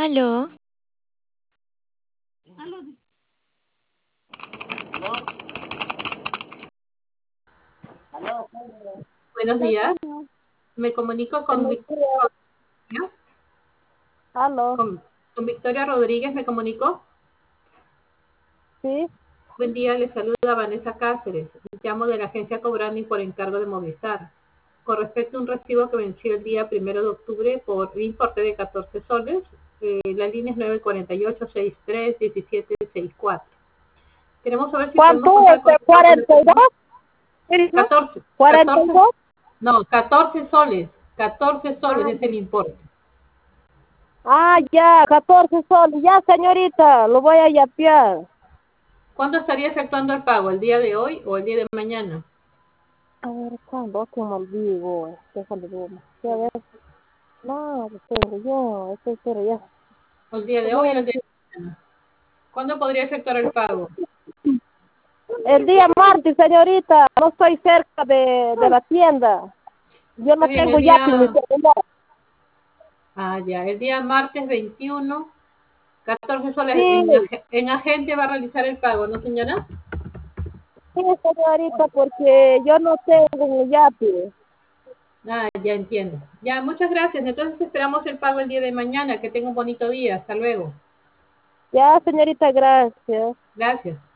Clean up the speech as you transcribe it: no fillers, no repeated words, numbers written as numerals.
Aló, Buenos días. Me comunico Aló, con Victoria Rodríguez, me comunico. sí, Buen día, le saluda Vanessa Cáceres. Llamo de la agencia Cobrani por encargo de Movistar. Con respecto a un recibo que venció el día 1 de octubre por importe de 14 soles, la línea es 948-63-1764. Queremos saber si ¿cuánto? podemos contar con esta 42, operación. ¿no? 14, 14, 42. no, 14 soles. 14 soles Ah, es el importe. ya, 14 soles. Ya, señorita, lo voy a yapear. ¿Cuándo estaría efectuando el pago? ¿El día de hoy o el día de mañana? A ver, ¿cuándo? Que me olvido. Déjame ver. Sí, a ver. No, pero yo, pero ya. ¿O el día de hoy o el día de mañana? ¿Cuándo podría efectuar el pago? El día martes, señorita, no estoy cerca de la tienda. Yo Está no bien, tengo yape en mi celular. ya, el día martes 21, 14 soles Sí, en agente va a realizar el pago, ¿no, señora? sí, señorita, porque yo no tengo yape. Ya entiendo. Ya, muchas gracias. Entonces esperamos el pago el día de mañana. Que tenga un bonito día. Hasta luego. Ya, señorita, gracias. Gracias.